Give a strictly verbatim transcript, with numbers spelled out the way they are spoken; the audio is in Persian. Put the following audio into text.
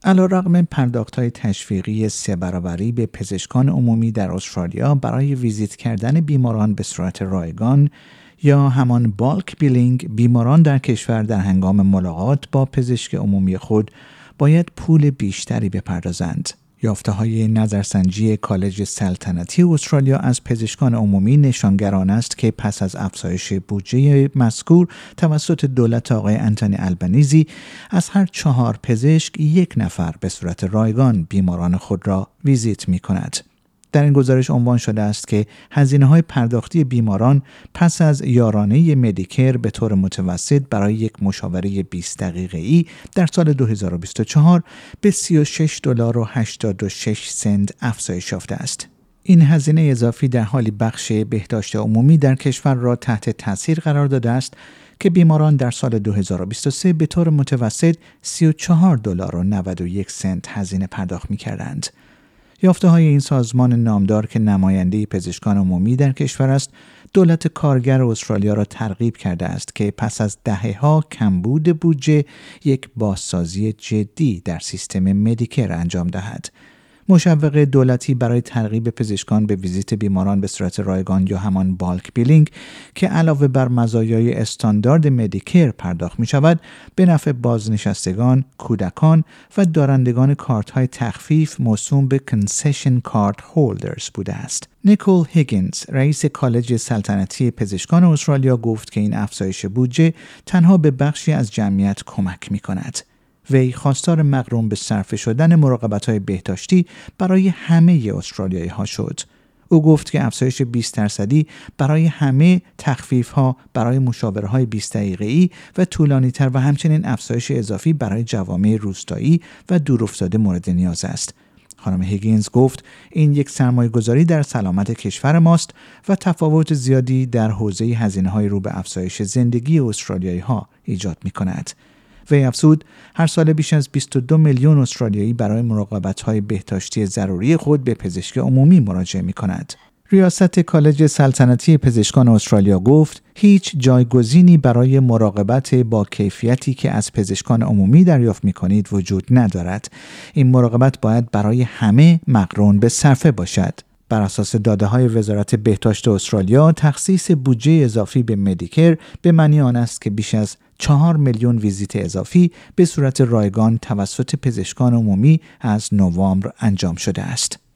علیرغم پرداخت‌های تشویقی سه برابری به پزشکان عمومی در استرالیا برای ویزیت کردن بیماران به صورت رایگان یا همان بالک بیلینگ، بیماران در کشور در هنگام ملاقات با پزشک عمومی خود باید پول بیشتری بپردازند. یافته‌های نظرسنجی کالج سلطنتی استرالیا از پزشکان عمومی نشانگران است که پس از افزایش بودجه مذکور توسط دولت آقای انتونی البنیزی، از هر چهار پزشک یک نفر به صورت رایگان بیماران خود را ویزیت می‌کند. در این گزارش عنوان شده است که هزینه‌های پرداختی بیماران پس از یارانه مدیکر به طور متوسط برای یک مشاوره بیست دقیقه‌ای در سال دو هزار و بیست و چهار به سی و شش دلار و هشتاد و شش سنت افزایش یافته است. این هزینه اضافی در حالی بخش بهداشت عمومی در کشور را تحت تاثیر قرار داده است که بیماران در سال دو هزار و بیست و سه به طور متوسط سی و چهار دلار و نود و یک سنت هزینه پرداخت می‌کردند. یافته‌های این سازمان نامدار که نماینده پزشکان عمومی در کشور است، دولت کارگر استرالیا را ترغیب کرده است که پس از دهه‌ها کمبود بودجه یک بازسازی جدی در سیستم مدیکر انجام دهد. مشوق دولتی برای ترغیب پزشکان به ویزیت بیماران به صورت رایگان یا همان بالک بیلینگ که علاوه بر مزایای استاندارد مدیکر پرداخت می شود، به نفع بازنشستگان، کودکان و دارندگان کارت‌های تخفیف موسوم به کنسشن کارت هولدرز بوده است. نیکول هیگینز، رئیس کالج سلطنتی پزشکان استرالیا، گفت که این افزایش بودجه تنها به بخشی از جمعیت کمک می کند. وی خواستار مقرون به صرفه شدن مراقبت‌های بهداشتی برای همه استرالیایی ها شد. او گفت که افزایش بیست درصدی برای همه تخفیف‌ها برای مشاوره‌های بیست دقیقه‌ای و طولانی‌تر و همچنین افزایش اضافی برای جوامع روستایی و دورافتاده مورد نیاز است. خانم هیگینز گفت این یک سرمایه‌گذاری در سلامت کشور ماست و تفاوت زیادی در حوزه هزینه‌های رو به افزایش زندگی استرالیایی ها ایجاد می‌کند. وی افزود هر سال بیش از بیست و دو میلیون استرالیایی برای مراقبت‌های بهداشتی ضروری خود به پزشک عمومی مراجعه می‌کند. ریاست کالج سلطنتی پزشکان استرالیا گفت هیچ جایگزینی برای مراقبت با کیفیتی که از پزشکان عمومی دریافت می‌کنید وجود ندارد. این مراقبت باید برای همه مقرون به صرفه باشد. بر اساس داده‌های وزارت بهداشت استرالیا، تخصیص بودجه اضافی به مدیکر به معنی آن است که بیش از چهار میلیون ویزیت اضافی به صورت رایگان توسط پزشکان عمومی از نوامبر انجام شده است.